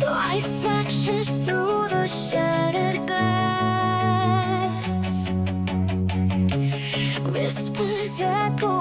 Light flashes through the shattered glass. Whispers echo